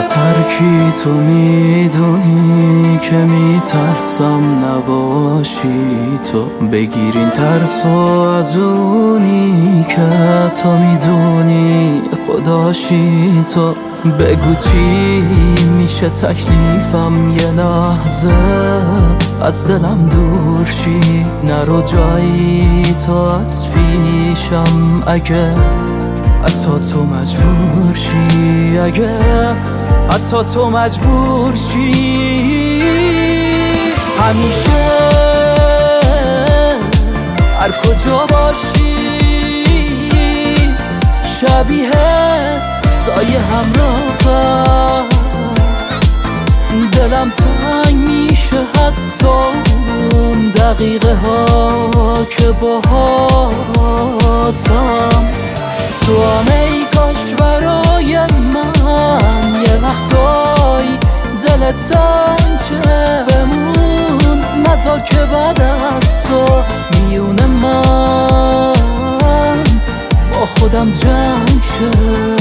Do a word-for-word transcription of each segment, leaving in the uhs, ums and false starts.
از هر کی تو میدونی که میترسم نباشی تو. بگیرین ترسو از اونی که تو میدونی خداشی تو. بگو چی میشه تکلیفم یه لحظه از دلم دور شی. نرو جایی تو از پیشم اگه حتی تو مجبور شی. اگه حتی تو مجبور شی. همیشه هر کجا باشی شبیه سایه همراهم. دلم تنگ میشه حتی اون دقیقه ها که باهاتم. تو هم ای کاش برای من یه وقتایی دلت تنگه بمون. نذار که بعد از تو میون من با خودم جنگ شه.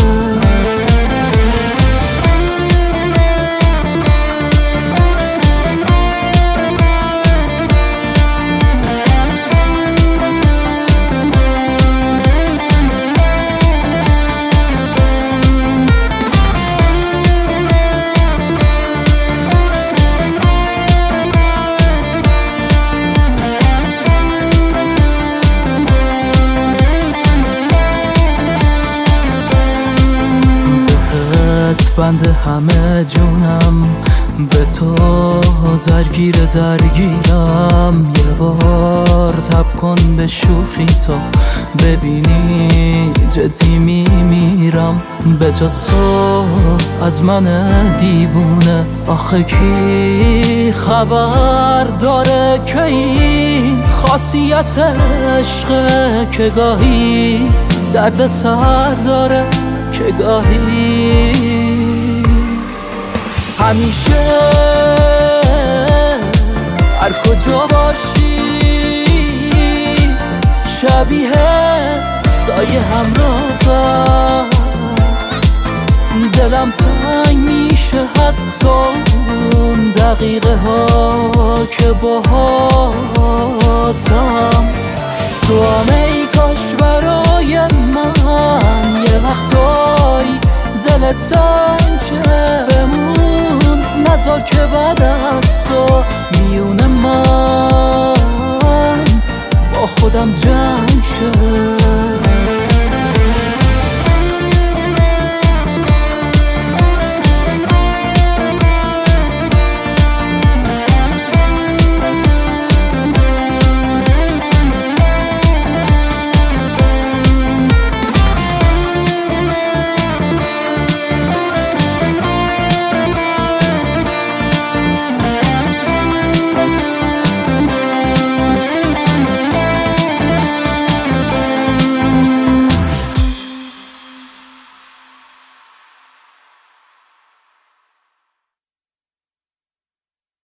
بنده همه جونم به تو درگیر درگیرم. یه بار تب کن به شوخی تو ببینی جدی میمیرم. به جز تو از من دیوونه آخه کی خبر داره که این خاصیت عشقه که گاهی درد سر داره که گاهی. همیشه هر کجا باشی شبیه سایه همراهم. دلم تنگ میشه حتی اون دقیقه ها که باهاتم. تو هم ای کاش برای من یه وقتایی دلت تنگه بمون. نذار که بعد از تو میون من با خودم جنگ شه.